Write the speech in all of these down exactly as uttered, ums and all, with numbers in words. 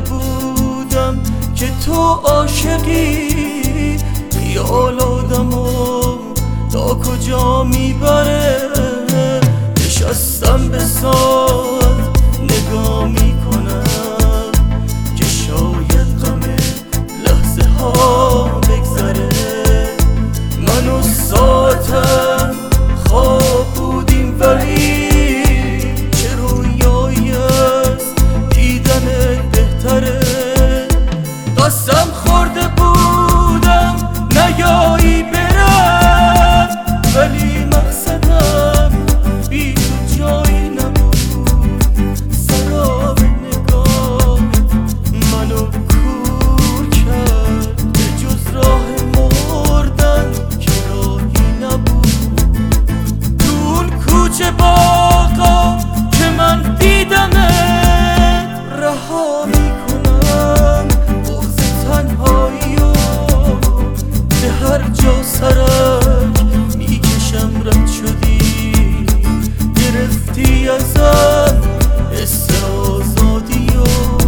بودم که تو عاشقی، خیال آدمو تا کجا میبره. نشستم به ساعت نگاه میکنم که شاید غم لحظه ها بگذره. من و ساعتم خواب بودیم ولی چه رویایی است دیدن بهتره. قسم خورده بودم نیایی برم، ولی مقصدم بی تو جایی نبود. سراب نگاه منو کور کرد، به جز راه مردن که راهی نبود. دون کوچه باغا که من دیدمه، رها میکنم بغض تنهایی و به هر جا سرک میکشم. رد شدی گرفتی ازم حس آزادی و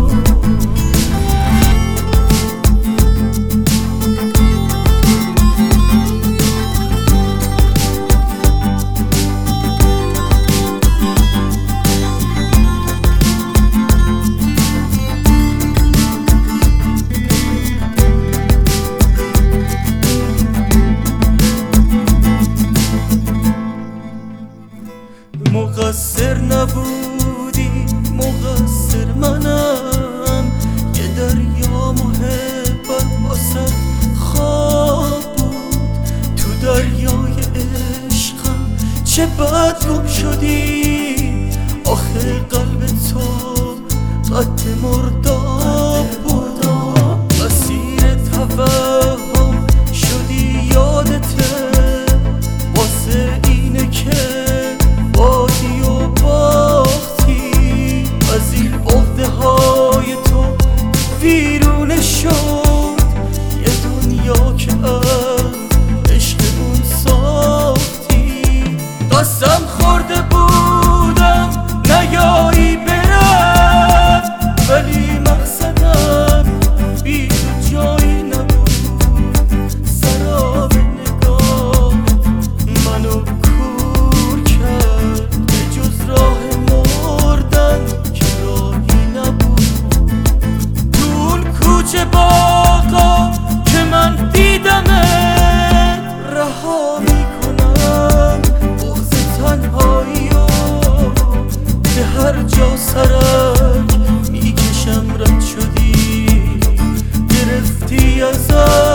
مقصر نبودی، مقصر منم. یه دریا محبت واسه خواب بود، تو دریای عشقم چه بد گم شدی. آخه قلب تو قد مرداب بود، اسیر توهم شدی. یادته واسه اینه که بادی و باختی، از این عقده های تو ویرونه شد. یه دنیا که از عشقمون ساختی. قسم خورده بودم نیایی برم، ولی مقصدم بی تو جایی نبود. سراب نگاه منو کور کرد، به جز راه مردن که راهی نبود. دون کوچه باغا که من دیدمه، رها میکنم بغض تنهایی و به هر جا سرک میکشم. رد شدی گرفتی ازم